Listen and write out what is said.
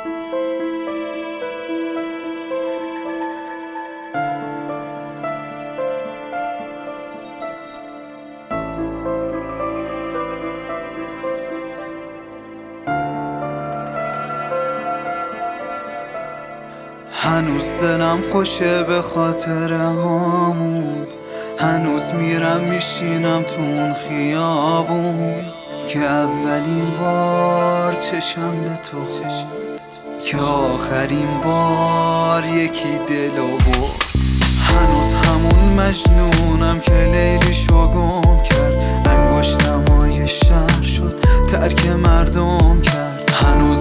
هنوز دلم خوشه به خاطر هامون، هنوز میرم میشینم تو اون خیابون که اولین بار چشم به تو، که آخرین بار یکی دلو برد. هنوز همون مجنونم که لیلیشو گم کرد، انگشتم های شهر شد ترک مردم کرد. هنوز